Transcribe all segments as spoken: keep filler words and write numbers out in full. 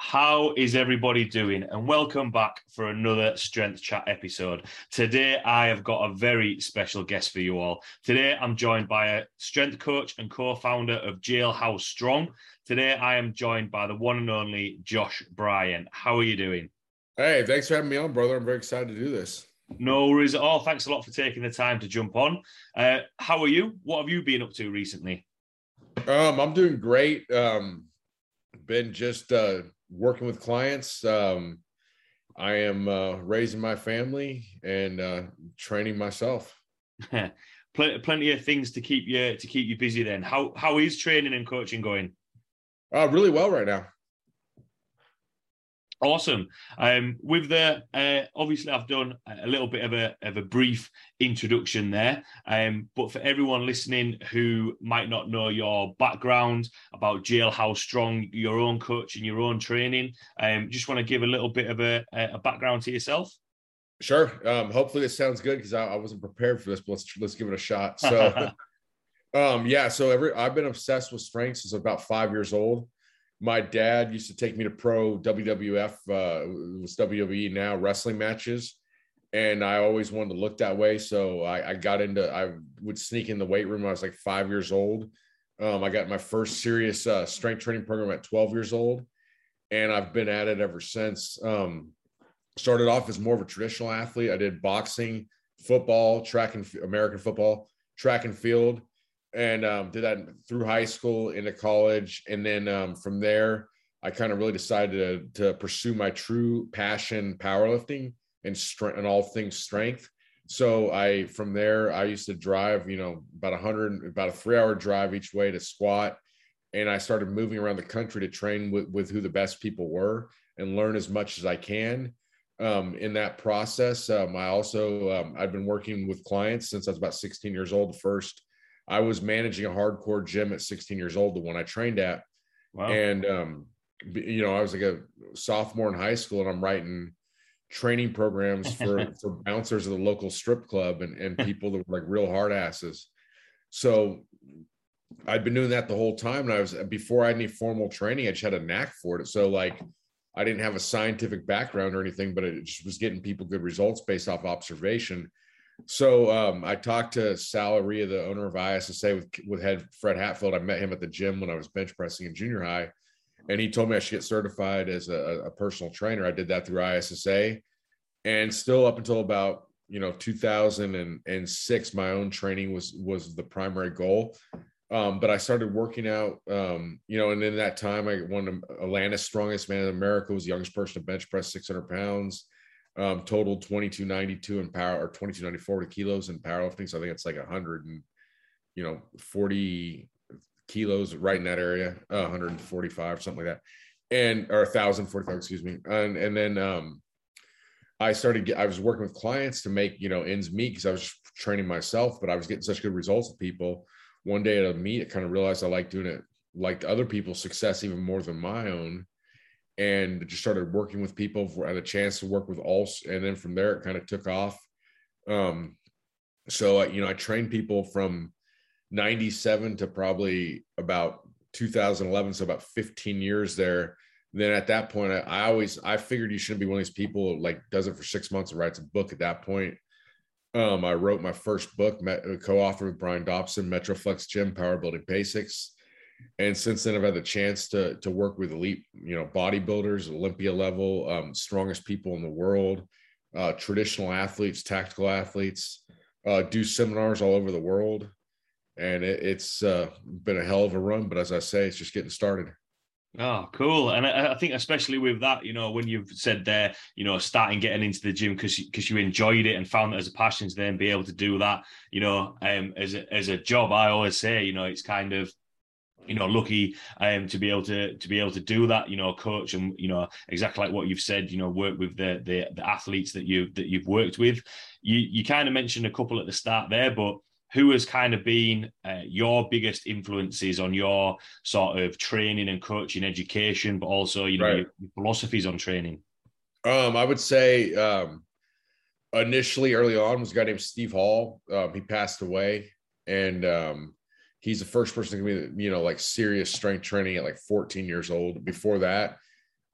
How is everybody doing? And welcome back for another Strength Chat episode. Today, I have got a very special guest for you all. Today, I'm joined by a strength coach and co-founder of Jailhouse Strong. Today, I am joined by the one and only Josh Bryan. How are you doing? Hey, thanks for having me on, brother. I'm very excited to do this. No worries at all. Thanks a lot for taking the time to jump on. Uh, how are you? What have you been up to recently? Um, I'm doing great. Um, been just uh, working with clients. Um, I am uh, raising my family and uh, training myself. Pl- plenty of things to keep you to keep you busy. Then, how how is training and coaching going? Uh, really well right now. Awesome. Um, with the uh, obviously, I've done a little bit of a of a brief introduction there. Um, but for everyone listening who might not know your background about Jailhouse Strong, your own coaching, your own training, um, just want to give a little bit of a, a background to yourself. Sure. Um, hopefully this sounds good because I, I wasn't prepared for this, but let's let's give it a shot. So, um, yeah. So every I've been obsessed with strength since about five years old. My dad used to take me to pro W W F, uh, it was W W E now, wrestling matches. And I always wanted to look that way. So I, I got into, I would sneak in the weight room when I was like five years old. Um, I got my first serious uh, strength training program at twelve years old. And I've been at it ever since. Um, started off as more of a traditional athlete. I did boxing, football, track and American football, track and field. And um, did that through high school into college. And then um, from there, I kind of really decided to, to pursue my true passion, powerlifting and strength and all things strength. So I, from there, I used to drive, you know, about a hundred, about a three hour drive each way to squat. And I started moving around the country to train with, with who the best people were and learn as much as I can. Um, in that process, um, I also, um, I've been working with clients since I was about sixteen years old. First, I was managing a hardcore gym at sixteen years old, the one I trained at. Wow. And, um, you know, I was like a sophomore in high school and I'm writing training programs for, for bouncers of the local strip club and, and people that were like real hard asses. So I'd been doing that the whole time. And I was, before I had any formal training, I just had a knack for it. So like, I didn't have a scientific background or anything, but it just was getting people good results based off observation. So um, I talked to Sal Aria, the owner of I S S A, with, with head Fred Hatfield. I met him at the gym when I was bench pressing in junior high. And he told me I should get certified as a, a personal trainer. I did that through I S S A. And still up until about, you know, two thousand six, my own training was, was the primary goal. Um, but I started working out, um, you know, and in that time, I won Atlanta's strongest man in America, was the youngest person to bench press six hundred pounds. Um, totaled twenty-two ninety-two in power, or twenty-two ninety-four kilos in powerlifting. So I think it's like a hundred and, you know, forty kilos right in that area, uh, one hundred forty-five, something like that. And, or one thousand forty-five, excuse me. And, and then, um, I started, I was working with clients to make, you know, ends meet because I was training myself, but I was getting such good results with people. One day at a meet, I kind of realized I liked doing it, liked other people's success even more than my own. And just started working with people for, had a chance to work with all. And then from there, it kind of took off. Um, so, you know, I trained people from ninety-seven to probably about two thousand eleven. So about fifteen years there. And then at that point, I, I always, I figured you shouldn't be one of these people like does it for six months and writes a book at that point. Um, I wrote my first book, met, co-authored with Brian Dobson, Metroflex Gym, Power Building Basics. And since then, I've had the chance to, to work with elite, you know, bodybuilders, Olympia level, um, strongest people in the world, uh, traditional athletes, tactical athletes, uh, do seminars all over the world. And it, it's uh, been a hell of a run. But as I say, it's just getting started. Oh, cool. And I, I think especially with that, you know, when you've said there, you know, starting getting into the gym because because you enjoyed it and found that as a passion to then be able to do that, you know, um, as a, as a job, I always say, you know, it's kind of, you know, lucky um, to be able to to be able to do that, you know, coach and, you know, exactly like what you've said, you know, work with the the, the athletes that you that you've worked with. You you kind of mentioned a couple at the start there, but who has kind of been uh, your biggest influences on your sort of training and coaching education, but also, you know, Right. your, your philosophies on training? Um, I would say um, initially early on was a guy named Steve Hall. Um, he passed away, and um, he's the first person to give me, you know, like serious strength training at like fourteen years old. Before that,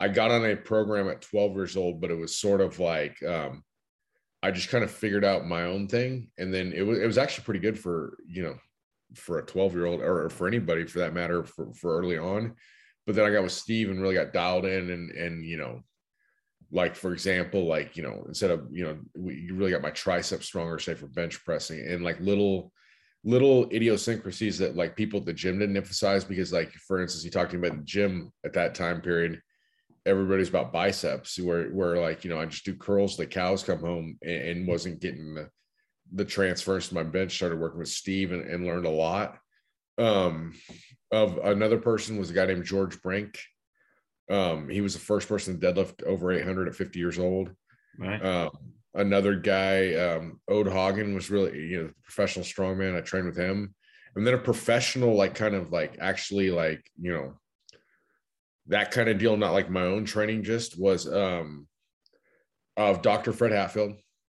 I got on a program at twelve years old, but it was sort of like, um, I just kind of figured out my own thing. And then it was, it was actually pretty good for, you know, for a twelve year old or for anybody for that matter, for, for early on. But then I got with Steve and really got dialed in and, and, you know, like, for example, like, you know, instead of, you know, we, you really got my triceps stronger, say for bench pressing, and like little, little idiosyncrasies that like people at the gym didn't emphasize, because like, for instance, you talked about the gym at that time period, everybody's about biceps, where, where like, you know, I just do curls, the cows come home, and, and wasn't getting the, the transfers to my bench. Started working with Steve and, and learned a lot. Um, of another person was a guy named George Brink. Um, he was the first person to deadlift over eight hundred at fifty years old. Right. Um, another guy, um, Ode Hagen, was really, you know, professional strongman. I trained with him. And then a professional, like kind of like actually like, you know, that kind of deal, not like my own training, just was um, of Doctor Fred Hatfield.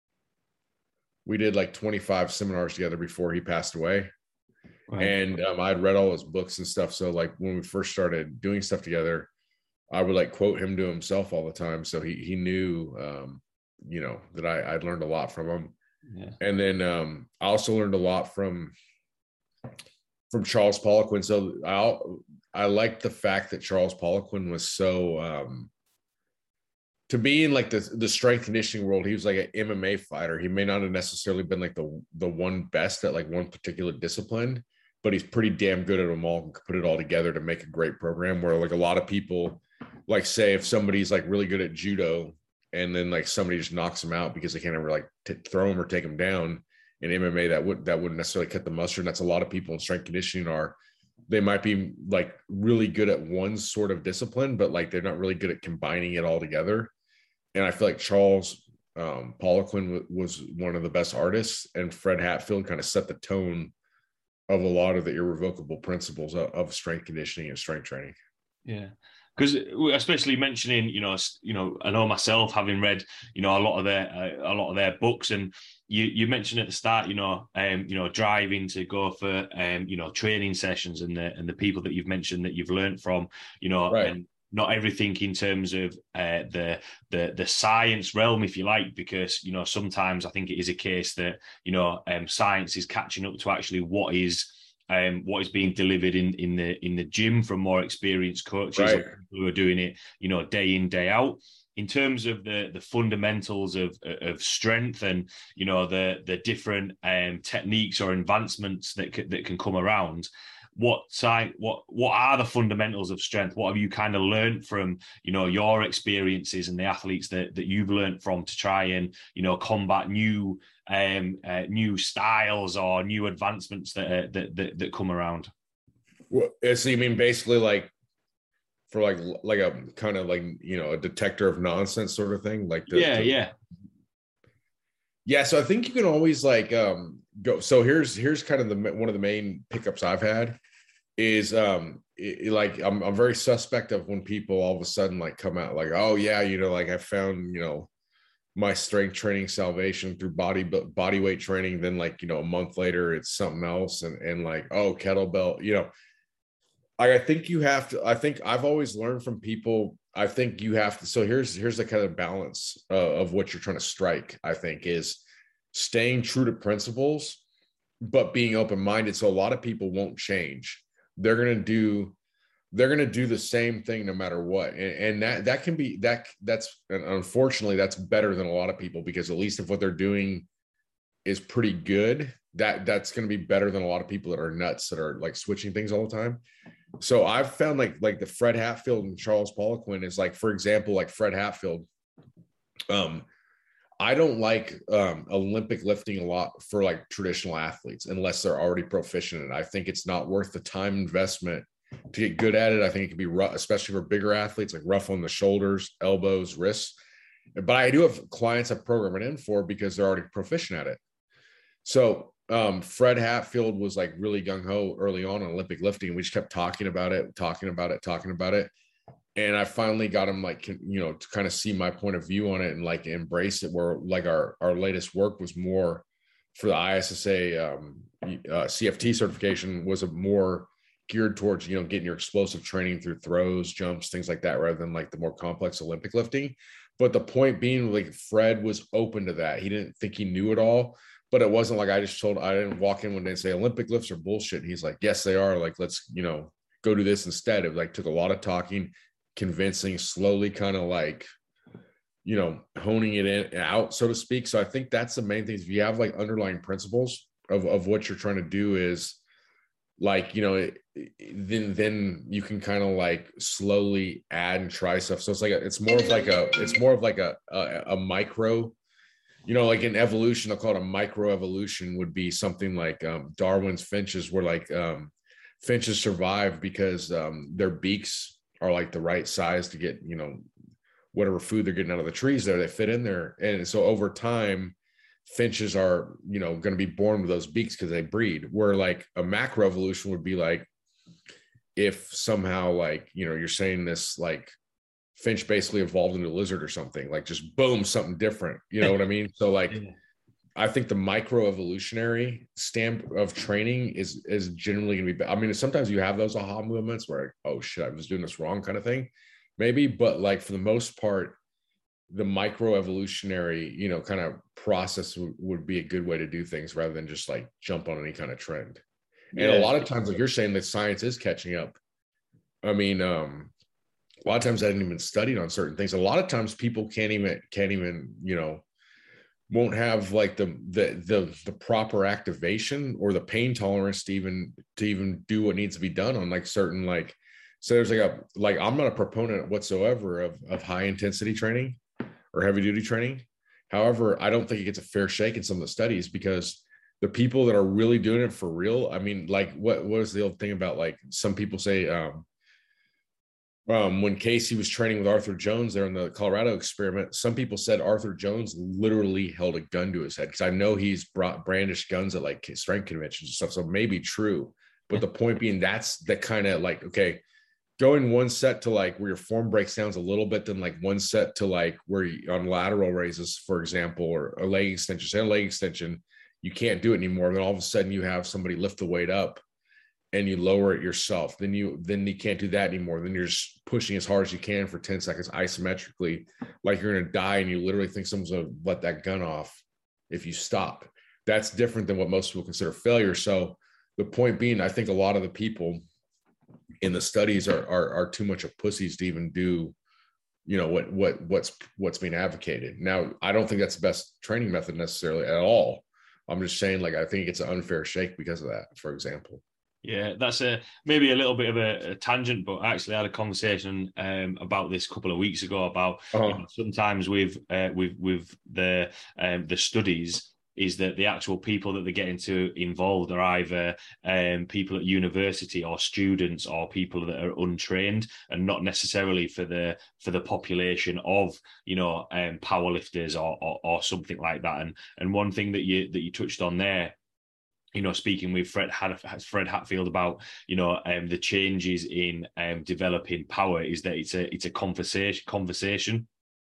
We did like twenty-five seminars together before he passed away. Right. And um, I'd read all his books and stuff. So like when we first started doing stuff together, I would like quote him to himself all the time. So he he knew, um, you know, that I, I'd learned a lot from him. Yeah. And then um, I also learned a lot from from Charles Poliquin. So I I liked the fact that Charles Poliquin was so um, to be in like the the strength conditioning world. He was like an M M A fighter. He may not have necessarily been like the the one best at like one particular discipline, but he's pretty damn good at them all and could put it all together to make a great program. Where like a lot of people, like say if somebody's like really good at judo and then like somebody just knocks them out because they can't ever like t- throw them or take them down in M M A, that would that wouldn't necessarily cut the mustard. And that's a lot of people in strength conditioning are. They might be like really good at one sort of discipline, but like they're not really good at combining it all together. And I feel like Charles um, Poliquin w- was one of the best artists, and Fred Hatfield kind of set the tone of a lot of the irrevocable principles of, of strength conditioning and strength training. Yeah. Because especially mentioning, you know, you know, I know myself having read, you know, a lot of their uh, a lot of their books, and you you mentioned at the start, you know, um, you know, driving to go for, um, you know, training sessions, and the and the people that you've mentioned that you've learned from, you know, right. And not everything in terms of uh, the the the science realm, if you like, because you know sometimes I think it is a case that you know um, science is catching up to actually what is. Um, what is being delivered in in the in the gym from more experienced coaches, right, who are doing it, you know, day in, day out. In terms of the the fundamentals of of strength and you know the the different um, techniques or advancements that c- that can come around. What side? What what are the fundamentals of strength? What have you kind of learned from you know your experiences and the athletes that that you've learned from to try and you know combat new um uh, new styles or new advancements that, uh, that that that come around? Well, so you mean basically like for like like a kind of like you know a detector of nonsense sort of thing, like the, yeah the, yeah yeah. So I think you can always like um go. So here's here's kind of the one of the main pickups I've had is um it, like I'm I'm very suspect of when people all of a sudden like come out like, oh yeah, you know, like I found you know my strength training salvation through body body weight training. Then like you know a month later it's something else, and and like oh kettlebell, you know. I, I think you have to. I think I've always learned from people. I think you have to. So here's here's the kind of balance uh, of what you're trying to strike. I think is staying true to principles, but being open minded. So a lot of people won't change. They're gonna do. They're gonna do the same thing no matter what, and, and that that can be that that's and unfortunately that's better than a lot of people, because at least if what they're doing is pretty good, that that's gonna be better than a lot of people that are nuts that are like switching things all the time. So I've found like like the Fred Hatfield and Charles Poliquin is like, for example, like Fred Hatfield. Um, I don't like um, Olympic lifting a lot for like traditional athletes unless they're already proficient in it. I think it's not worth the time investment to get good at it. I think it can be rough, especially for bigger athletes, like rough on the shoulders, elbows, wrists. But I do have clients I program it in for because they're already proficient at it. So um, Fred Hatfield was like really gung-ho early on on Olympic lifting. And we just kept talking about it, talking about it, talking about it. And I finally got him like, you know, to kind of see my point of view on it and like embrace it, where like our, our latest work was more for the I S S A um, uh, C F T certification, was a more geared towards, you know, getting your explosive training through throws, jumps, things like that, rather than like the more complex Olympic lifting. But the point being, like, Fred was open to that. He didn't think he knew it all, but it wasn't like I just told, I didn't walk in when they say Olympic lifts are bullshit. And he's like, yes, they are. Like, let's, you know, go do this instead. It like took a lot of talking, convincing, slowly kind of like, you know, honing it in out, so to speak. So I think that's the main thing. If you have like underlying principles of, of what you're trying to do is like, you know, it, then, then you can kind of like slowly add and try stuff. So it's like, a, it's more of like a, it's more of like a, a, a micro, you know, like in evolution, I'll call it a micro evolution would be something like um, Darwin's finches were like um, finches survive because um, their beaks are like the right size to get, you know, whatever food they're getting out of the trees there, they fit in there. And so over time, finches are, you know, going to be born with those beaks because they breed. Where like a macro evolution would be like, if somehow like, you know, you're saying this like finch basically evolved into a lizard or something, like just boom, something different. You know what I mean? So like, yeah. I think the micro evolutionary stamp of training is, is generally going to be, I mean, sometimes you have those aha moments where, like, oh shit, I was doing this wrong kind of thing. Maybe, but like for the most part, the micro evolutionary, you know, kind of process w- would be a good way to do things rather than just like jump on any kind of trend. Yeah. And a lot of times, like you're saying, that science is catching up. I mean, um, a lot of times I didn't even study on certain things. A lot of times people can't even, can't even, you know, won't have like the, the, the, the proper activation or the pain tolerance to even, to even do what needs to be done on like certain, like, so there's like a, like, I'm not a proponent whatsoever of, of high intensity training or heavy duty training. However, I don't think it gets a fair shake in some of the studies because the people that are really doing it for real, I mean, like what, what is the old thing about, like some people say, um, um, when Casey was training with Arthur Jones there in the Colorado experiment, some people said Arthur Jones literally held a gun to his head. Cause I know he's brought brandished guns at like strength conventions and stuff. So maybe true, but the point being that's the kind of like, okay, going one set to like where your form breaks down a little bit, then like one set to like where you, on lateral raises, for example, or a leg extension, say a leg extension, you can't do it anymore. Then all of a sudden you have somebody lift the weight up and you lower it yourself. Then you, then you can't do that anymore. Then you're just pushing as hard as you can for ten seconds isometrically, like you're going to die. And you literally think someone's going to let that gun off if you stop. That's different than what most people consider failure. So the point being, I think a lot of the people in the studies are, are are too much of pussies to even do, you know, what what what's what's being advocated. Now, I don't think that's the best training method necessarily at all. I'm just saying, like, I think it's an unfair shake because of that, for example. Yeah, that's a maybe a little bit of a, a tangent, but I actually had a conversation um, about this a couple of weeks ago about uh-huh. you know, sometimes with uh, with with the um, the studies is that the actual people that they're getting to involved are either um, people at university or students or people that are untrained and not necessarily for the for the population of, you know, um, powerlifters or, or or something like that. And and one thing that you that you touched on there, you know, speaking with Fred Fred Hatfield about, you know, um, the changes in um, developing power is that it's a it's a conversation conversation.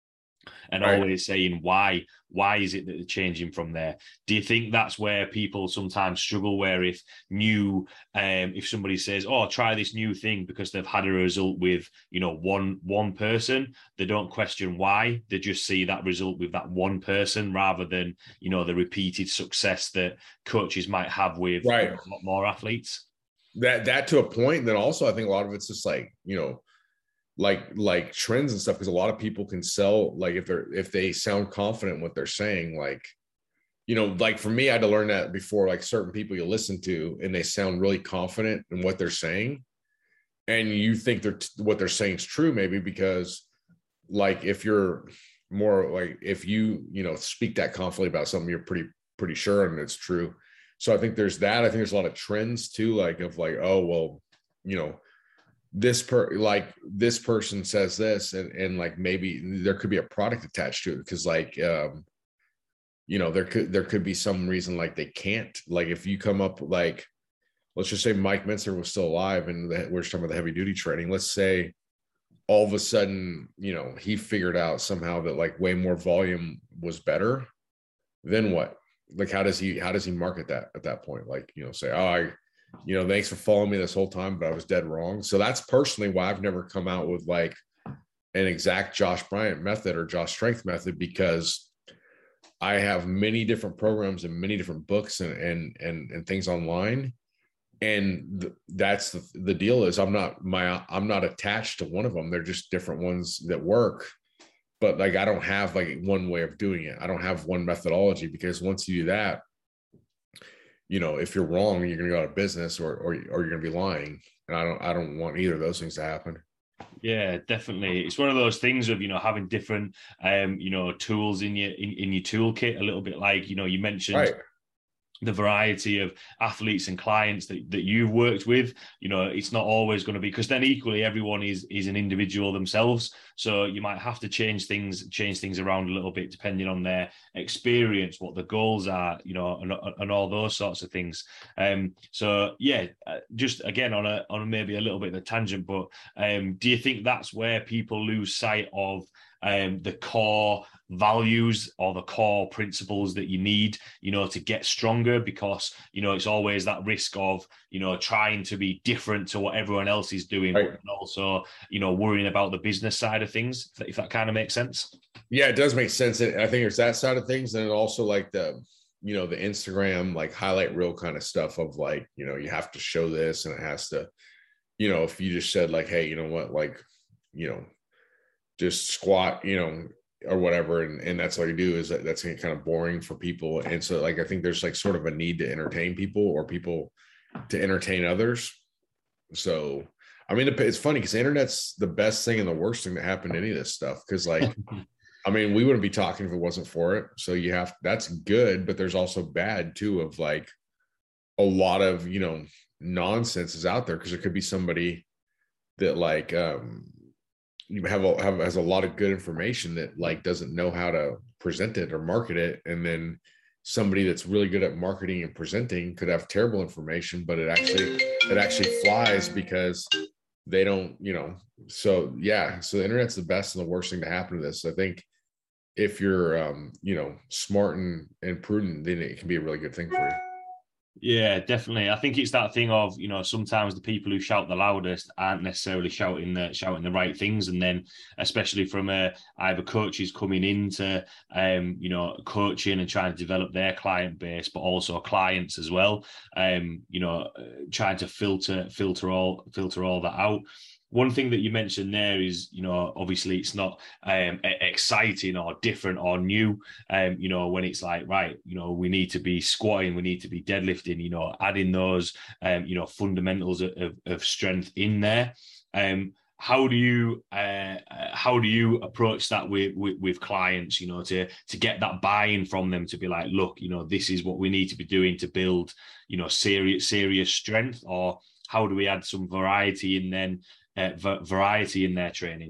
And right. always saying why why is it that they're changing from there? Do you think that's where people sometimes struggle, where if new um if somebody says, oh, try this new thing because they've had a result with, you know, one one person, they don't question why, they just see that result with that one person rather than, you know, the repeated success that coaches might have with right. a lot more athletes? That that to a point. Then also I think a lot of it's just like, you know, like like trends and stuff, because a lot of people can sell, like if they're if they sound confident in what they're saying, like, you know, like for me, I had to learn that before, like certain people you listen to and they sound really confident in what they're saying and you think they're what they're saying is true, maybe because like if you're more like if you you know speak that confidently about something, you're pretty pretty sure and it's true. So I think there's that. I think there's a lot of trends too, like of like, oh well, you know, this per like this person says this and, and like maybe there could be a product attached to it because like um you know there could there could be some reason like they can't, like if you come up like let's just say Mike Mincer was still alive and the, we're talking about the heavy duty training, let's say all of a sudden, you know, he figured out somehow that like way more volume was better, then what? Like how does he how does he market that at that point? Like, you know, say, oh, I you know, thanks for following me this whole time, but I was dead wrong. So that's personally why I've never come out with like an exact Josh Bryant method or Josh Strength method, because I have many different programs and many different books and and and, and things online. And th- that's the, the deal is I'm not my I'm not attached to one of them. They're just different ones that work. But like, I don't have like one way of doing it. I don't have one methodology, because once you do that, you know, if you're wrong, you're going to go out of business, or, or, or you're going to be lying. And I don't, I don't want either of those things to happen. Yeah, definitely. It's one of those things of, you know, having different, um, you know, tools in your, in, in your toolkit, a little bit like, you know, you mentioned Right. the variety of athletes and clients that, that you've worked with. You know, it's not always going to be, because then equally everyone is is an individual themselves. So you might have to change things, change things around a little bit depending on their experience, what the goals are, you know, and, and all those sorts of things. Um, so yeah, just again on a on maybe a little bit of a tangent, but um, do you think that's where people lose sight of um, the core values or the core principles that you need, you know, to get stronger? Because, you know, it's always that risk of, you know, trying to be different to what everyone else is doing, right, but also, you know, worrying about the business side of things, if that, if that kind of makes sense. Yeah, it does make sense. And I think there's that side of things. And also like the, you know, the Instagram, like highlight reel kind of stuff of like, you know, you have to show this and it has to, you know, if you just said like, hey, you know what, like, you know, just squat, you know, or whatever, and, and that's all you do, is that that's kind of boring for people. And so like I think there's like sort of a need to entertain people, or people to entertain others. So I mean, it's funny because the internet's the best thing and the worst thing that happened to any of this stuff, because like I mean, we wouldn't be talking if it wasn't for it. So you have, that's good, but there's also bad too, of like a lot of, you know, nonsense is out there, because it could be somebody that like um you have a have has a lot of good information that like doesn't know how to present it or market it, and then somebody that's really good at marketing and presenting could have terrible information, but it actually it actually flies because they don't, you know. So yeah, so the internet's the best and the worst thing to happen to this. I think if you're um you know, smart and, and prudent, then it can be a really good thing for you. Yeah, definitely. I think it's that thing of, you know, sometimes the people who shout the loudest aren't necessarily shouting the shouting the right things, and then especially from uh, either coaches coming into um, you know, coaching and trying to develop their client base, but also clients as well. Um, you know, trying to filter filter all filter all that out. One thing that you mentioned there is, you know, obviously it's not um, exciting or different or new, um, you know, when it's like, right, you know, we need to be squatting, we need to be deadlifting, you know, adding those, um, you know, fundamentals of, of strength in there. Um, how do you uh, how do you approach that with, with with clients, you know, to to get that buy-in from them, to be like, look, you know, this is what we need to be doing to build, you know, serious serious strength? Or how do we add some variety in then uh, v- variety in their training?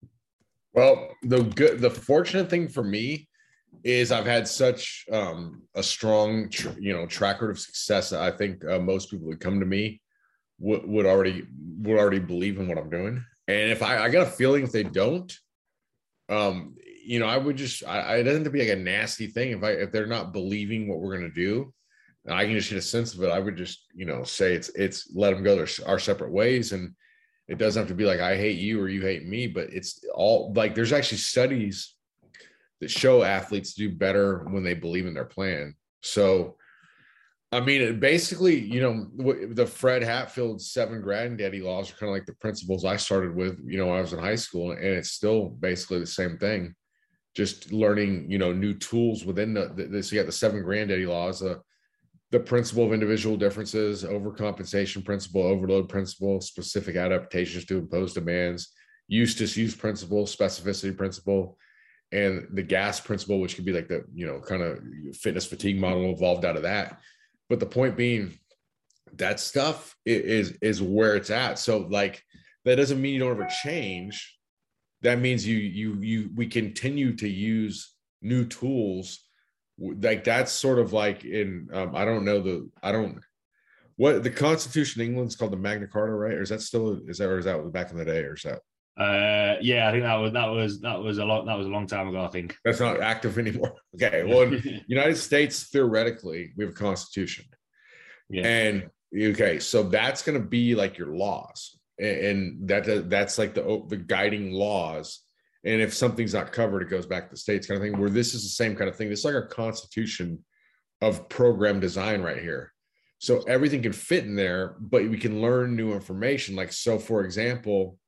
Well, the good, the fortunate thing for me is I've had such um, a strong, tr- you know, track record of success that I think uh, most people who come to me would, would already would already believe in what I'm doing. And if I, I got a feeling if they don't, um, you know, I would just, I, it doesn't have to be like a nasty thing. If I, if they're not believing what we're going to do, and I can just get a sense of it, I would just, you know, say it's, it's let them go their, our separate ways. And it doesn't have to be like, I hate you or you hate me, but it's all like, there's actually studies that show athletes do better when they believe in their plan. So, I mean, it basically, you know, the Fred Hatfield seven granddaddy laws are kind of like the principles I started with, you know, when I was in high school, and it's still basically the same thing. Just learning, you know, new tools within the, the so you got the seven granddaddy laws, uh, the principle of individual differences, overcompensation principle, overload principle, specific adaptations to impose demands, use disuse principle, specificity principle, and the gas principle, which could be like the, you know, kind of fitness fatigue model evolved out of that. But the point being, that stuff is is where it's at. So like, that doesn't mean you don't ever change. That means you you you we continue to use new tools. Like that's sort of like in um, I don't know the I don't what the Constitution of England's called the Magna Carta, right? Or is that still is that or is that back in the day, or is that? Uh, yeah, I think that was that was that was a lot. That was a long time ago, I think. That's not active anymore. Okay, well, in United States, theoretically, we have a constitution, Yeah. and Okay, so that's going to be like your laws, and that that's like the the guiding laws. And if something's not covered, it goes back to the states, kind of thing. Where this is the same kind of thing. It's like our constitution of program design right here. So everything can fit in there, but we can learn new information. Like, so for example,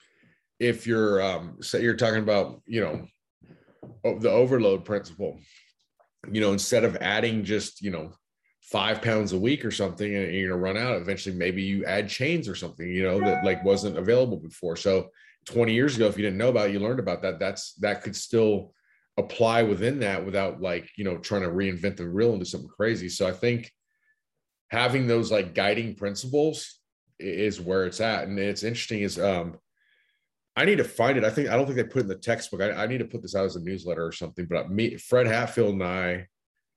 if you're um, say you're talking about, you know, the overload principle, you know, instead of adding just, you know, five pounds a week or something, and you're going to run out eventually, maybe you add chains or something, you know, that like wasn't available before. So twenty years ago, if you didn't know about it, you learned about that, that's, that could still apply within that without like, you know, trying to reinvent the wheel and do something crazy. So I think having those like guiding principles is where it's at. And it's interesting is, um, I need to find it. I think, I don't think they put it in the textbook. I, I need to put this out as a newsletter or something, but me, Fred Hatfield and I,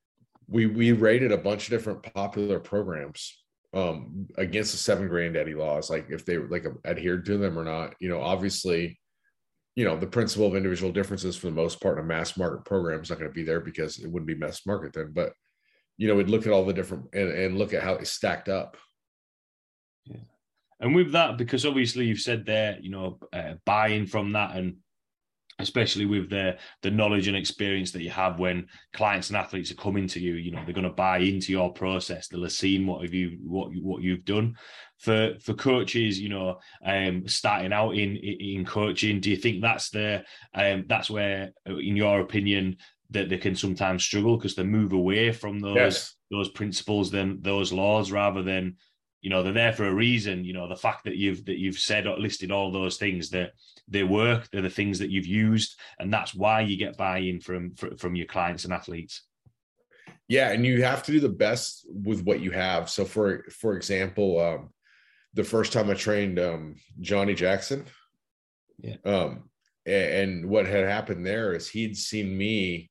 we, we rated a bunch of different popular programs um, against the seven granddaddy laws, like if they like adhered to them or not. You know, obviously, you know, the principle of individual differences for the most part in a mass market program is not going to be there because it wouldn't be mass market then. But, you know, we'd look at all the different and, and look at how they stacked up. Yeah. And with that, because obviously you've said there, you know, uh, buying from that, and especially with the the knowledge and experience that you have when clients and athletes are coming to you, you know, they're going to buy into your process. They'll have seen what have you what what you've done. For for coaches, you know, um, starting out in in coaching, do you think that's the um, that's where, in your opinion, that they can sometimes struggle because they move away from those yes. those principles, then those laws, rather than, you know, they're there for a reason. You know, the fact that you've that you've said or listed all those things, that they work, they're the things that you've used, and that's why you get buy-in from from your clients and athletes. Yeah, and you have to do the best with what you have. So, for for example, um, the first time I trained um, Johnny Jackson, yeah, um, and, and what had happened there is he'd seen me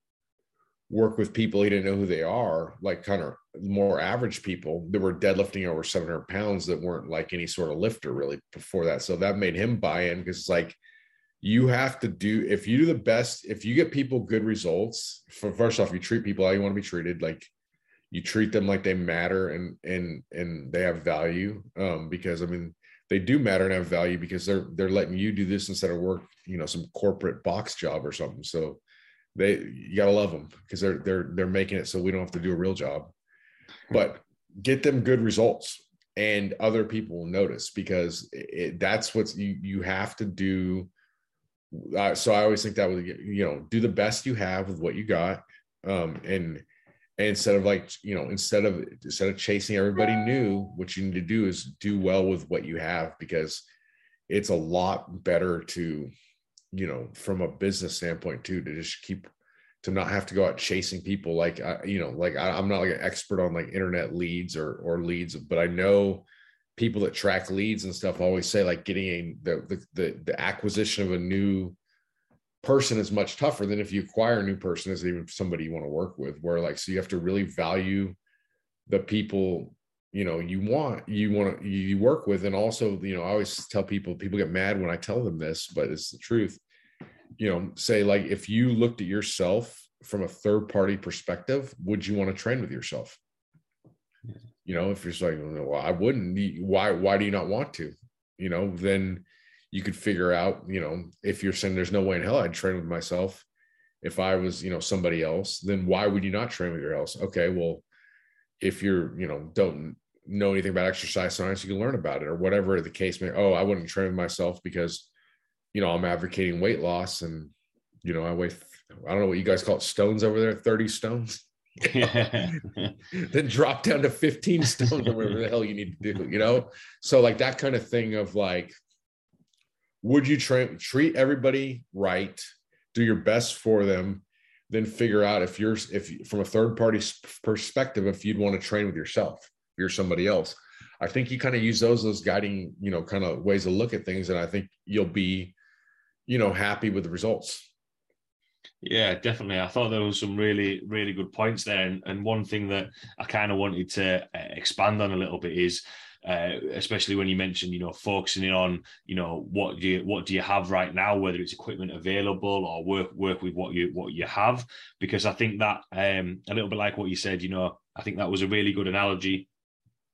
work with people he didn't know who they are, like kind of more average people that were deadlifting over seven hundred pounds that weren't like any sort of lifter really before that. So that made him buy in, because it's like, you have to do, if you do the best, if you get people good results, for first off, you treat people how you want to be treated. Like, you treat them like they matter and and and they have value, um, because I mean, they do matter and have value because they're they're letting you do this instead of work, you know, some corporate box job or something. So they, you gotta love them because they're they're they're making it so we don't have to do a real job. But get them good results, and other people will notice, because it, that's what's you you have to do. Uh, so I always think that would, you know, do the best you have with what you got, um, and, and instead of like, you know, instead of instead of chasing everybody new, what you need to do is do well with what you have, because it's a lot better to, you know, from a business standpoint too, to just keep, to not have to go out chasing people. Like, I, you know, like I, I'm not like an expert on like internet leads or or leads, but I know people that track leads and stuff always say like getting a, the, the the acquisition of a new person is much tougher than if you acquire a new person as even somebody you want to work with, where like, so you have to really value the people, you know, you want, you want to, you work with. And also, you know, I always tell people, people get mad when I tell them this, but it's the truth. You know, say like, if you looked at yourself from a third party perspective, would you want to train with yourself? You know, if you're saying, well, I wouldn't, why, why do you not want to? You know, then you could figure out, you know, if you're saying there's no way in hell I'd train with myself if I was, you know, somebody else, then why would you not train with your else? Okay, well, if you're, you know, don't know anything about exercise science, you can learn about it, or whatever the case may. Oh, I wouldn't train with myself because, you know, I'm advocating weight loss, and, you know, I weigh, I don't know what you guys call it, stones over there, thirty stones. Yeah. Then drop down to fifteen stones or whatever the hell you need to do, you know? So like that kind of thing of like, would you train, treat everybody right, do your best for them, then figure out if you're, if from a third party perspective, if you'd want to train with yourself, if you're somebody else. I think you kind of use those, those guiding, you know, kind of ways to look at things. And I think you'll be, you know, happy with the results. Yeah, definitely. I thought there was some really, really good points there. And, and one thing that I kind of wanted to uh, expand on a little bit is, uh, especially when you mentioned, you know, focusing in on, you know, what do you, what do you have right now, whether it's equipment available or work, work with what you, what you have, because I think that um, a little bit like what you said, you know, I think that was a really good analogy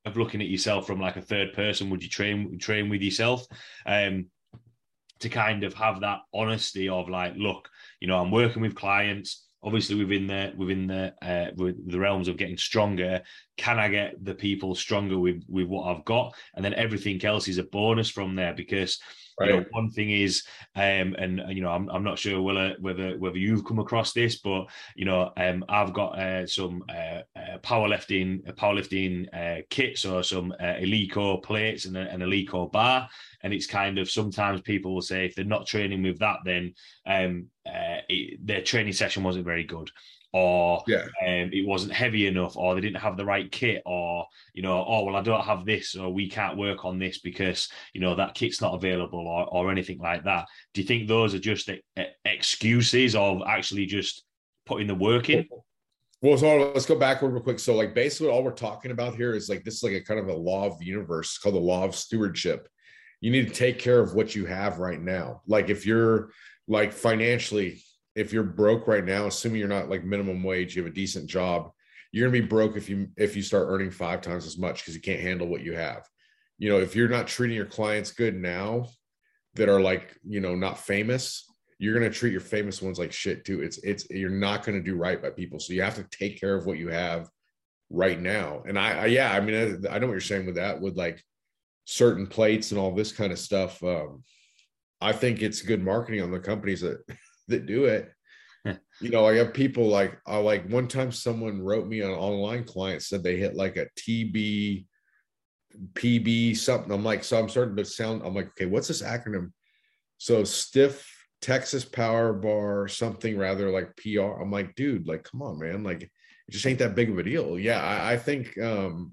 of looking at yourself from like a third person, would you train train with yourself? Um, to kind of have that honesty of like, look, you know, I'm working with clients, obviously within the within the uh, with the realms of getting stronger. Can I get the people stronger with with what I've got? And then everything else is a bonus from there, because Right. you know, one thing is, um, and you know, I'm I'm not sure whether whether whether you've come across this, but you know, um, I've got uh, some uh, uh, powerlifting powerlifting uh, kits, or some uh, Eleiko plates and a, an Eleiko bar, and it's kind of, sometimes people will say if they're not training with that, then um, uh, it, their training session wasn't very good, or Yeah. um, it wasn't heavy enough, or they didn't have the right kit, or, you know, oh, well, I don't have this, or we can't work on this because, you know, that kit's not available, or, or anything like that. Do you think those are just excuses of actually just putting the work in? Well, so let's go backward real quick. So like basically all we're talking about here is like, this is like a kind of a law of the universe. It's called the law of stewardship. You need to take care of what you have right now. Like if you're like financially, if you're broke right now, assuming you're not like minimum wage, you have a decent job, you're gonna be broke if you if you start earning five times as much, because you can't handle what you have. You know, if you're not treating your clients good now that are like, you know, not famous, you're gonna treat your famous ones like shit too. It's it's you're not gonna do right by people. So you have to take care of what you have right now. And I, I yeah, I mean, I, I know what you're saying with that, with like certain plates and all this kind of stuff. Um, I think it's good marketing on the companies that that do it. You know, I have people like, uh, like one time someone wrote me, an online client said they hit like a T B, P B something. I'm like, so I'm starting to sound, I'm like, okay, what's this acronym? So stiff Texas power bar, something rather, like P R. I'm like, dude, like, come on, man. Like, it just ain't that big of a deal. Yeah. I, I think, um,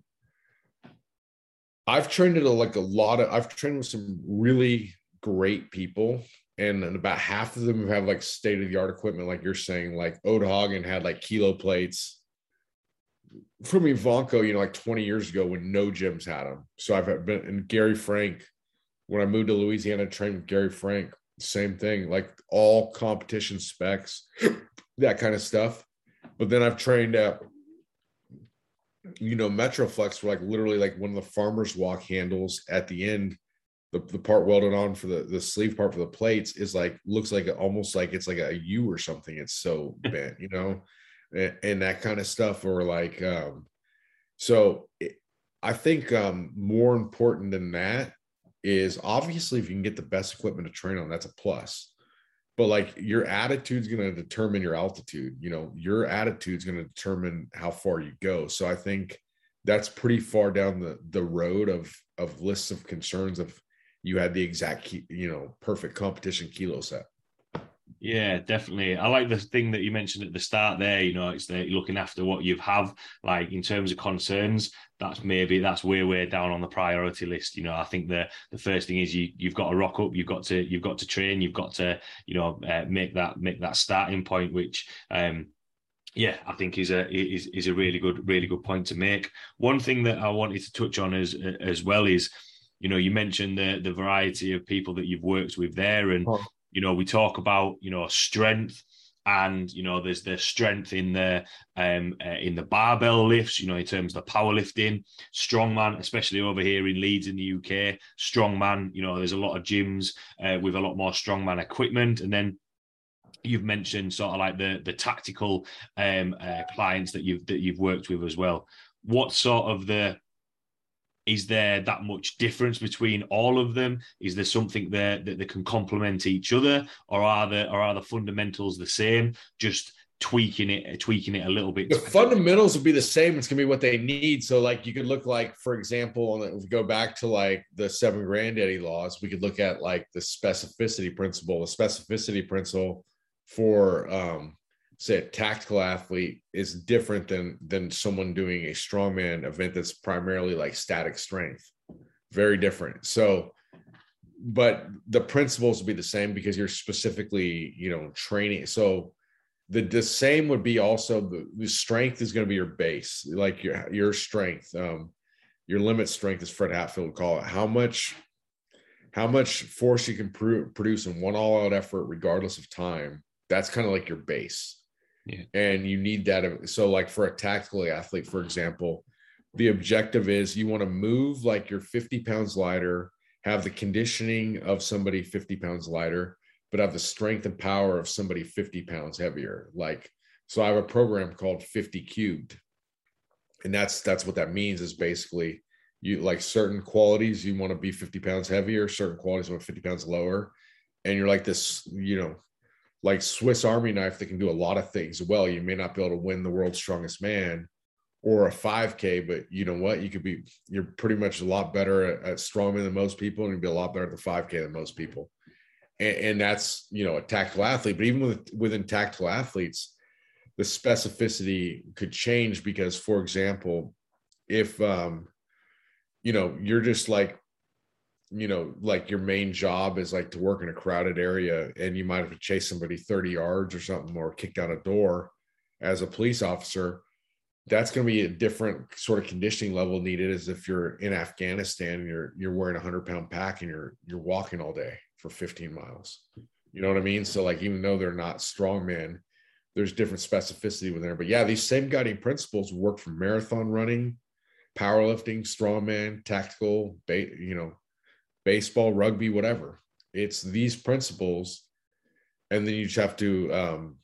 I've trained at a, like a lot of, I've trained with some really great people, and, and about half of them have like state of the art equipment. Like you're saying, like Ode Hagen had like kilo plates from Ivanko, you know, like twenty years ago when no gyms had them. So I've been, and Gary Frank, when I moved to Louisiana, trained with Gary Frank, same thing, like all competition specs, that kind of stuff. But then I've trained at, you know, Metroflex, were like literally like one of the farmer's walk handles at the end, the, the part welded on for the, the sleeve part for the plates is like, looks like almost like it's like a U or something. It's so bent, you know, and, and that kind of stuff. Or like, um, so it, I think um, more important than that is obviously if you can get the best equipment to train on, that's a plus. But like your attitude's going to determine your altitude. You know, your attitude's going to determine how far you go. So I think that's pretty far down the the road of of lists of concerns of you had the exact, you know, perfect competition kilo set. Yeah, definitely. I like the thing that you mentioned at the start there, you know, it's the looking after what you have, like in terms of concerns, that's maybe, that's way, way down on the priority list. You know, I think the the first thing is you, you've got to rock up, you've got to, you've got to train, you've got to, you know, uh, make that, make that starting point, which, um, yeah, I think is a is is a really good, really good point to make. One thing that I wanted to touch on as as well is, you know, you mentioned the the variety of people that you've worked with there, and Oh. you know, we talk about, you know, strength, and you know, there's the strength in the um uh, in the barbell lifts, you know, in terms of the powerlifting, strongman, especially over here in Leeds in the U K, strongman. You know, there's a lot of gyms uh, with a lot more strongman equipment, and then you've mentioned sort of like the the tactical um uh, clients that you've that you've worked with as well. What sort of the Is there that much difference between all of them? Is there something there that they can complement each other, or are the or are the fundamentals the same? Just tweaking it, tweaking it a little bit. The fundamentals will be the same. It's gonna be what they need. So, like, you could look like, for example, if we go back to like the seven granddaddy laws, we could look at like the specificity principle. The specificity principle for um, say a tactical athlete is different than than someone doing a strongman event that's primarily like static strength. Very different. So, but the principles will be the same because you're specifically, you know, training. So the the same would be also the, the strength is going to be your base, like your your strength, um, your limit strength, as Fred Hatfield would call it. How much how much force you can pr- produce in one all-out effort, regardless of time. That's kind of like your base. Yeah. And you need that. So like for a tactical athlete, for example, the objective is you want to move like you're fifty pounds lighter, have the conditioning of somebody fifty pounds lighter, but have the strength and power of somebody fifty pounds heavier. Like, so I have a program called fifty cubed. And that's, that's what that means is basically you like certain qualities, you want to be fifty pounds heavier, certain qualities you want fifty pounds lower. And you're like this, you know, like Swiss Army knife that can do a lot of things well. You may not be able to win the world's strongest man or a five K, but you know what? You could be, you're pretty much a lot better at, at strongman than most people, and you'd be a lot better at the five K than most people. And, and that's, you know, a tactical athlete. But even with, within tactical athletes, the specificity could change because, for example, if, um, you know, you're just like, you know, like your main job is like to work in a crowded area and you might have to chase somebody thirty yards or something or kick down a door as a police officer, that's going to be a different sort of conditioning level needed as if you're in Afghanistan and you're, you're wearing a hundred pound pack and you're, you're walking all day for fifteen miles. You know what I mean? So like, even though they're not strongmen, there's different specificity within there. But yeah, these same guiding principles work for marathon running, powerlifting, strongman, tactical, ba- you know, baseball, rugby, whatever. It's these principles. And then you just have to um,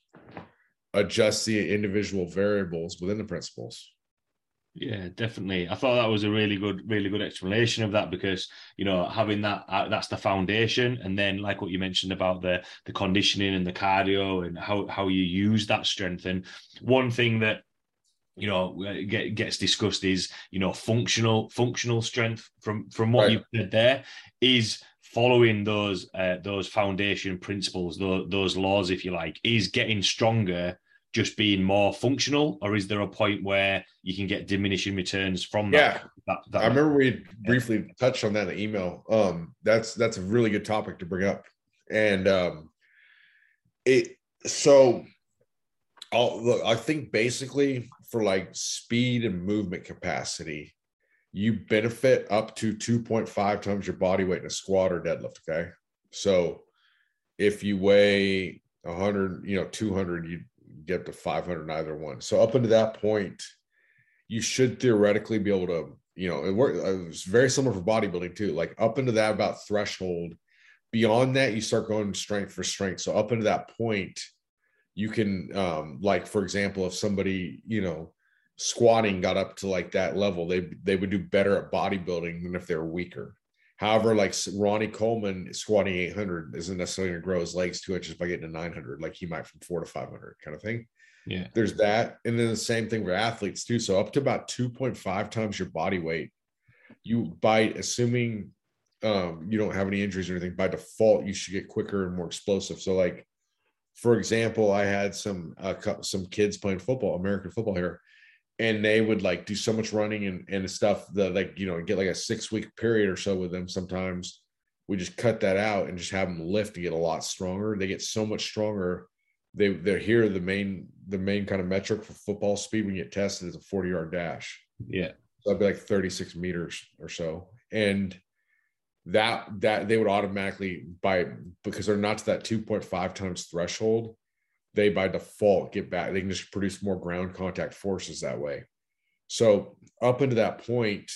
adjust the individual variables within the principles. Yeah, definitely. I thought that was a really good, really good explanation of that because, you know, having that, uh, that's the foundation. And then like what you mentioned about the the conditioning and the cardio and how, how you use that strength. And one thing that, you know, get, gets discussed is, you know, functional, functional strength from, from what right. you've said there is following those, uh, those foundation principles, those, those laws, if you like, is getting stronger just being more functional, or is there a point where you can get diminishing returns from that? Yeah, that, that I remember we briefly yeah. touched on that in the email. Um, that's that's a really good topic to bring up, and um, it so I'll look. I think basically for like speed and movement capacity, you benefit up to two point five times your body weight in a squat or deadlift. Okay, so if you weigh one hundred, you know, two hundred, you get to five hundred in either one. So up into that point, you should theoretically be able to, you know, it works. It's very similar for bodybuilding too. Like up into that about threshold, beyond that, you start going strength for strength. So up into that point, you can, um, like, for example, if somebody, you know, squatting got up to like that level, they, they would do better at bodybuilding than if they were weaker. However, like Ronnie Coleman squatting eight hundred isn't necessarily going to grow his legs two inches by getting to nine hundred, like he might from four to five hundred kind of thing. Yeah. There's that. And then the same thing for athletes too. So up to about two point five times your body weight, you by assuming um, you don't have any injuries or anything, by default, you should get quicker and more explosive. So like, for example, I had some, uh, some kids playing football, American football here, and they would like do so much running and, and stuff that like, you know, get like a six week period or so with them. Sometimes we just cut that out and just have them lift to get a lot stronger. They get so much stronger. They they're here. The main, the main kind of metric for football speed when you get tested is a forty yard dash. Yeah. So that'd be like thirty-six meters or so. And that, that they would automatically by, because they're not to that two point five times threshold, they by default get back. They can just produce more ground contact forces that way. So up into that point,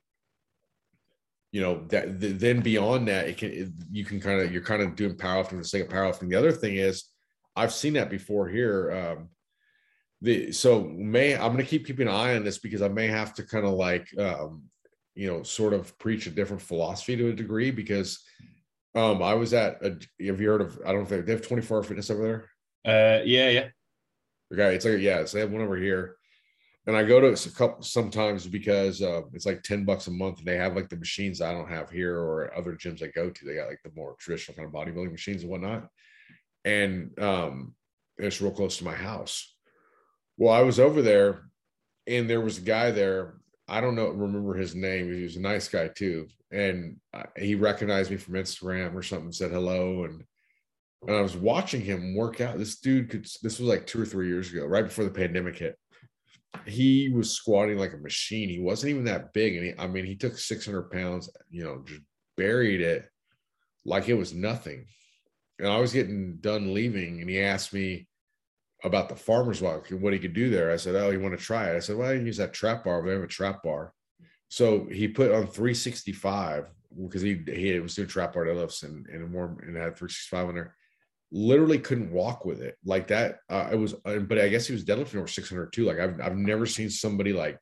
you know, that then beyond that, it can, it, you can kind of, you're kind of doing powerlifting for the sake of powerlifting. The other thing is, I've seen that before here. Um, the, so may, I'm going to keep keeping an eye on this because I may have to kind of like, um, you know, sort of preach a different philosophy to a degree because um, I was at, a, have you heard of, I don't know if they, they have twenty-four hour fitness over there. Uh, yeah, yeah. Okay, it's like yeah, so they have one over here, and I go to a couple sometimes because uh, it's like ten bucks a month, and they have like the machines I don't have here or other gyms I go to. They got like the more traditional kind of bodybuilding machines and whatnot, and um, it's real close to my house. Well, I was over there, and there was a guy there. I don't know, remember his name. He was a nice guy too, and he recognized me from Instagram or something. Said hello and. And I was watching him work out. This dude could, this was like two or three years ago, right before the pandemic hit. He was squatting like a machine. He wasn't even that big. And he, I mean, he took six hundred pounds, you know, just buried it like it was nothing. And I was getting done leaving. And he asked me, about the farmer's walk and what he could do there. I said, oh, you want to try it? I said, well, I can use that trap bar. They have a trap bar. So he put on three sixty-five because he, he was doing trap bar deadlifts and, and more and had three sixty-five on there. Literally couldn't walk with it like that. Uh, it was, uh, but I guess he was deadlifting over six hundred too. Like I've, I've never seen somebody like,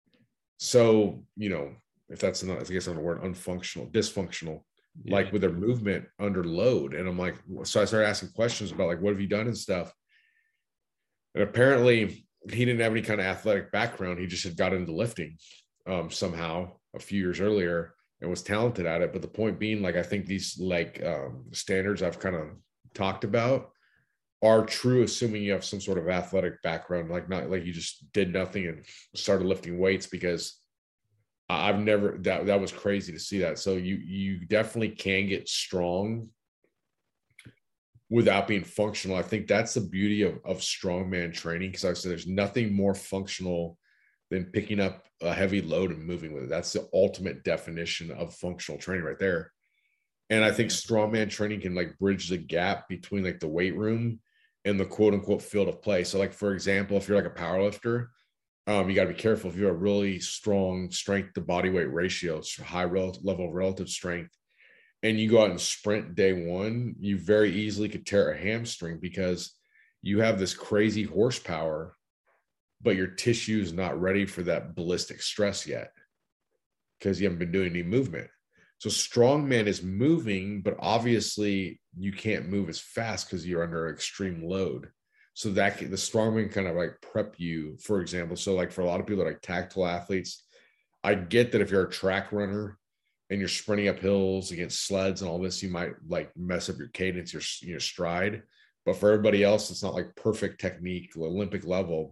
so, you know, if that's not, I guess I'm the word unfunctional, dysfunctional, yeah. like with their movement under load. And I'm like, so I started asking questions about like, what have you done and stuff? And apparently he didn't have any kind of athletic background. He just had got into lifting um, somehow a few years earlier and was talented at it. But the point being, like, I think these like um, standards I've kind of talked about are true, assuming you have some sort of athletic background, like not like you just did nothing and started lifting weights, because I've never, that, that was crazy to see that. So you, you definitely can get strong without being functional. I think that's the beauty of, of strongman training. Cause I said, there's nothing more functional than picking up a heavy load and moving with it. That's the ultimate definition of functional training right there. And I think strongman training can like bridge the gap between like the weight room and the quote unquote field of play. So like, for example, if you're like a power lifter, um, you got to be careful. If you have a really strong strength to body weight ratio, it's high rel- level of relative strength, and you go out and sprint day one, you very easily could tear a hamstring because you have this crazy horsepower, but your tissue is not ready for that ballistic stress yet because you haven't been doing any movement. So strongman is moving, but obviously you can't move as fast because you're under extreme load. So that the strongman kind of like prep you, for example. So like for a lot of people that are like tactile athletes, I get that if you're a track runner and you're sprinting up hills against sleds and all this, you might like mess up your cadence, your, your stride. But for everybody else, it's not like perfect technique, Olympic level.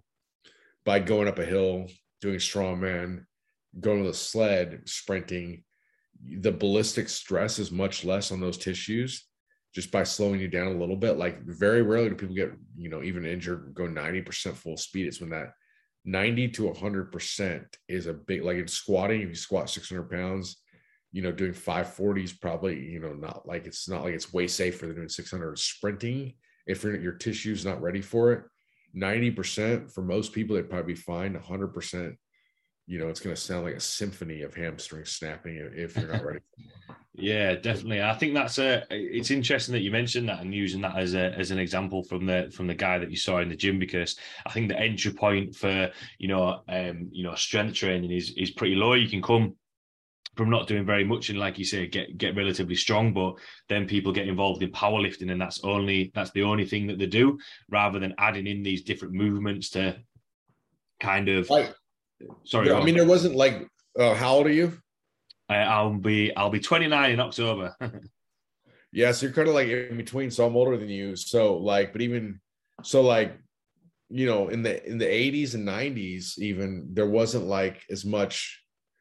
By going up a hill, doing strongman, going with a sled, sprinting, the ballistic stress is much less on those tissues just by slowing you down a little bit. Like very rarely do people get, you know, even injured, go ninety percent full speed. It's when that ninety to one hundred percent is a big, like in squatting, if you squat six hundred pounds, you know, doing five forties probably, you know, not like, it's not like it's way safer than doing six hundred. Sprinting, if your, your tissue's not ready for it, ninety percent for most people, they'd probably be fine. one hundred percent, you know, it's going to sound like a symphony of hamstring snapping if you're not ready. Yeah, definitely. I think that's a. It's interesting that you mentioned that and using that as a as an example from the from the guy that you saw in the gym, because I think the entry point for you know um you know strength training is is pretty low. You can come from not doing very much and, like you say, get get relatively strong, but then people get involved in powerlifting and that's only that's the only thing that they do, rather than adding in these different movements to kind of. I, sorry, I mean, there wasn't like. Uh, how old are you? I'll be I'll be twenty-nine in October. Yeah, so you're kind of like in between. So I'm older than you. So like, but even so, like, you know, in the in the eighties and nineties, even there wasn't like as much.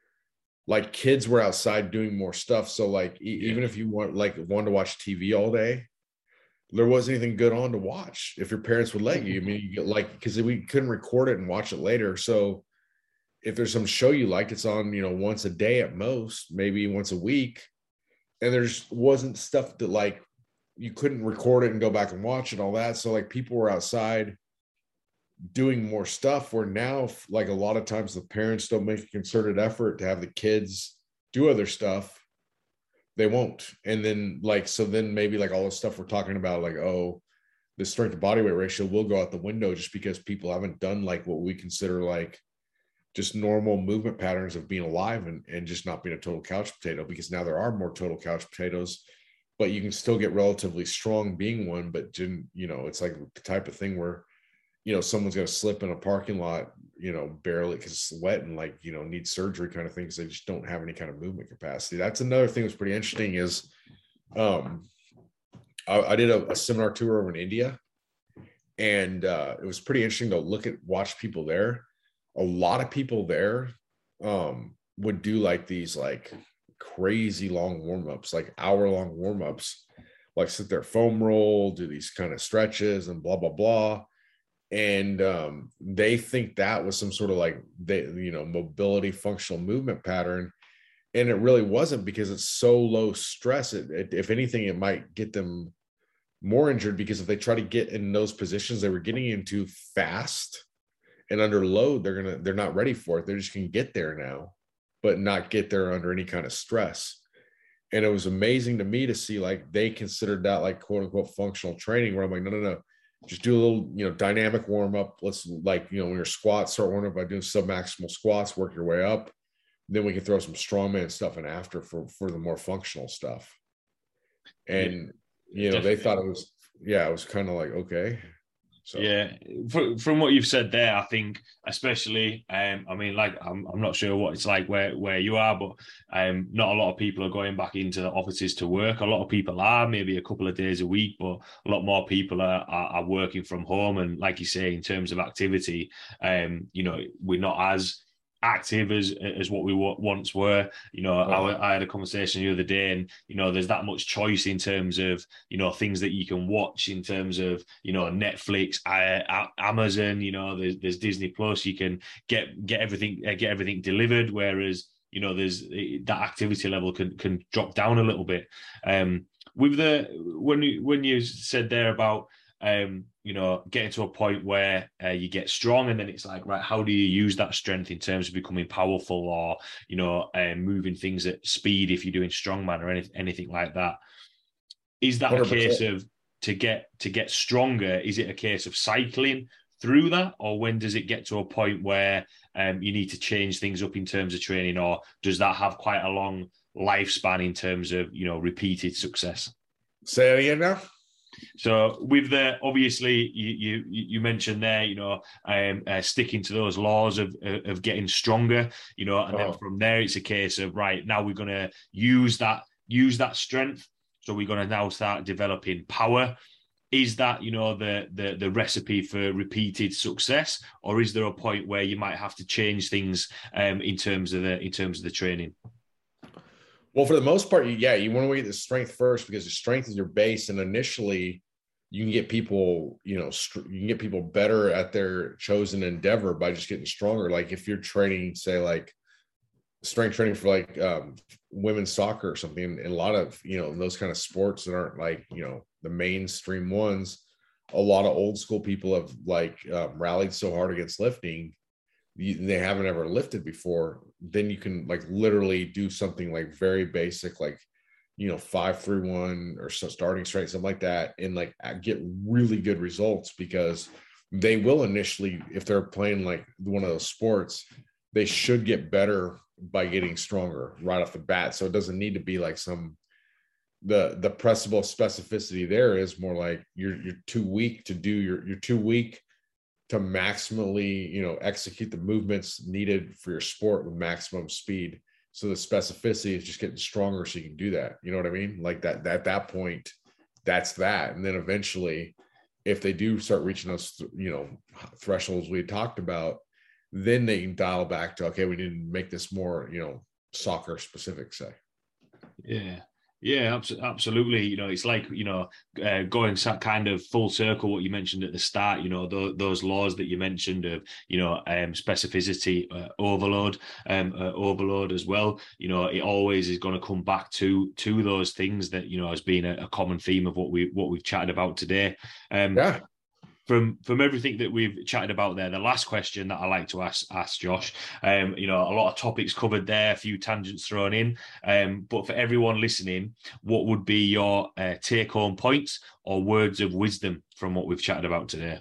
Like kids were outside doing more stuff. So like, e- yeah. even if you want like wanted to watch T V all day, there wasn't anything good on to watch if your parents would let you. I mean, you get like because we couldn't record it and watch it later. So if there's some show you liked, it's on, you know, once a day at most, maybe once a week. And there's wasn't stuff that like you couldn't record it and go back and watch it, all that. So like people were outside doing more stuff, where now like a lot of times the parents don't make a concerted effort to have the kids do other stuff. They won't. And then like, so then maybe like all the stuff we're talking about, like, oh, the strength to body weight ratio will go out the window just because people haven't done like what we consider like just normal movement patterns of being alive and, and just not being a total couch potato, because now there are more total couch potatoes, but you can still get relatively strong being one. But, you know, it's like the type of thing where, you know, someone's going to slip in a parking lot, you know, barely because it's wet and like, you know, need surgery kind of thing because they just don't have any kind of movement capacity. That's another thing that's pretty interesting is um, I, I did a, a seminar tour over in India, and uh, it was pretty interesting to look at, watch people there. A lot of people there um, would do like these like crazy long warm-ups, like hour-long warm-ups, like sit there, foam roll, do these kind of stretches and blah, blah, blah. And um, they think that was some sort of like, they, you know, mobility functional movement pattern. And it really wasn't, because it's so low stress. It, it, if anything, it might get them more injured because if they try to get in those positions they were getting into fast and under load, they're gonna they're not ready for it. They're just gonna get there now, but not get there under any kind of stress. And it was amazing to me to see like they considered that like quote unquote functional training, where I'm like, no, no, no, just do a little, you know, dynamic warm up. Let's like, you know, when your squats, start warming up by doing submaximal squats, work your way up. Then we can throw some strongman stuff in after for for the more functional stuff. And you know, Definitely. They thought it was, yeah, it was kind of like, okay. So yeah, from, from what you've said there, I think especially, um, I mean, like I'm, I'm not sure what it's like where, where you are, but um, not a lot of people are going back into the offices to work. A lot of people are maybe a couple of days a week, but a lot more people are, are, are working from home. And like you say, in terms of activity, um, you know, we're not as active as as what we once were. You know, oh. I, I had a conversation the other day, and you know, there's that much choice in terms of, you know, things that you can watch in terms of, you know, Netflix, uh, Amazon. You know, there's there's Disney Plus. You can get get everything uh, get everything delivered. Whereas, you know, there's that activity level can can drop down a little bit. Um, with the when you when you said there about um, you know, getting to a point where uh, you get strong, and then it's like, right, how do you use that strength in terms of becoming powerful, or, you know, um, moving things at speed if you're doing strongman or any, anything like that? Is that one hundred percent a case of to get to get stronger? Is it a case of cycling through that, or when does it get to a point where um, you need to change things up in terms of training, or does that have quite a long lifespan in terms of, you know, repeated success? Say it again now. So with the, obviously you you, you mentioned there, you know, um, uh, sticking to those laws of of getting stronger, you know, and oh. then from there it's a case of, right, now we're going to use that use that strength. So we're going to now start developing power. Is that, you know, the the the recipe for repeated success, or is there a point where you might have to change things um, in terms of the in terms of the training? Well, for the most part, yeah, you want to get the strength first, because the strength is your base, and initially you can get people, you know, you can get people better at their chosen endeavor by just getting stronger. Like if you're training, say, like strength training for like um, women's soccer or something, and a lot of, you know, those kind of sports that aren't like, you know, the mainstream ones, a lot of old school people have like um, rallied so hard against lifting. You, they haven't ever lifted before, then you can like literally do something like very basic, like, you know, five, three, one, or so starting strength, something like that, and like get really good results, because they will initially, if they're playing like one of those sports, they should get better by getting stronger right off the bat. So it doesn't need to be like some, the, the pressable specificity there is more like you're, you're too weak to do your, you're too weak to maximally, you know, execute the movements needed for your sport with maximum speed. So the specificity is just getting stronger so you can do that. You know what I mean? Like that, at that point, that's that. And then eventually, if they do start reaching those, you know, thresholds we had talked about, then they can dial back to, okay, we need to make this more, you know, soccer specific, say. Yeah. Yeah, absolutely. You know, it's like, you know, uh, going kind of full circle, what you mentioned at the start, you know, th- those laws that you mentioned of, you know, um, specificity, uh, overload, um, uh, overload as well. You know, it always is going to come back to to those things that, you know, has been a, a common theme of what we what we've chatted about today. Um, yeah. From from everything that we've chatted about there, the last question that I like to ask ask Josh, um, you know, a lot of topics covered there, a few tangents thrown in, um, but for everyone listening, what would be your uh, take home points or words of wisdom from what we've chatted about today?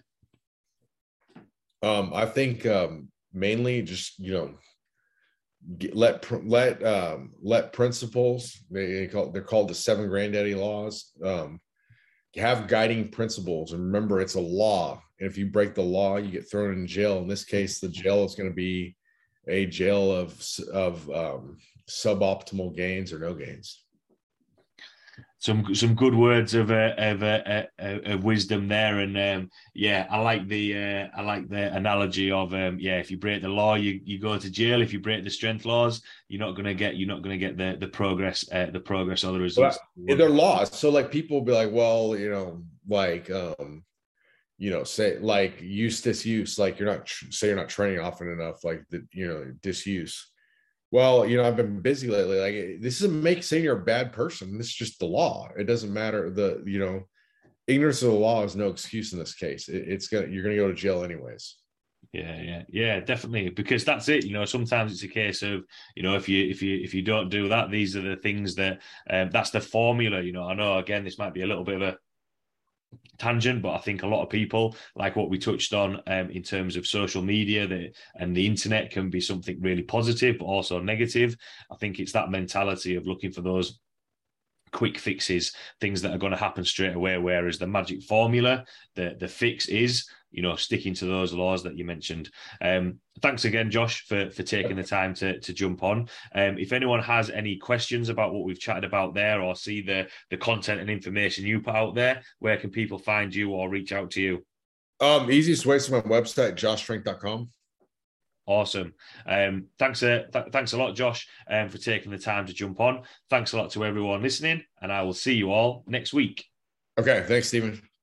Um, I think um, mainly just, you know, get, let let um, let principles, they, they call they're called the seven granddaddy laws. Um, have guiding principles, and remember, it's a law, and if you break the law, you get thrown in jail. In this case, the jail is going to be a jail of of um, suboptimal gains or no gains. Some some good words of uh, of, uh, uh, of wisdom there, and um, yeah, I like the uh, I like the analogy of um, yeah, if you break the law, you, you go to jail. If you break the strength laws, you're not gonna get you're not gonna get the the progress uh, the progress or the results. Well, they're laws, so like people will be like, well, you know, like um, you know, say like use disuse, like you're not say you're not training often enough, like the you know disuse. Well, you know, I've been busy lately. Like this doesn't make saying you're a bad person. This is just the law. It doesn't matter the, you know, ignorance of the law is no excuse in this case. It, it's gonna you're gonna go to jail anyways. Yeah, yeah, yeah, definitely. Because that's it. You know, sometimes it's a case of, you know, if you if you if you don't do that, these are the things that um, that's the formula. You know, I know again this might be a little bit of a tangent, but I think a lot of people, like what we touched on um, in terms of social media, that and the internet can be something really positive, but also negative. I think it's that mentality of looking for those quick fixes, things that are going to happen straight away, whereas the magic formula, the the fix is, you know, sticking to those laws that you mentioned. Um, thanks again, Josh, for for taking the time to to jump on. Um, if anyone has any questions about what we've chatted about there, or see the the content and information you put out there, where can people find you or reach out to you? Um, easiest way is my website, josh strength dot com. Awesome. Um, thanks, uh, th- thanks a lot, Josh, um, for taking the time to jump on. Thanks a lot to everyone listening, and I will see you all next week. Okay, thanks, Stephen.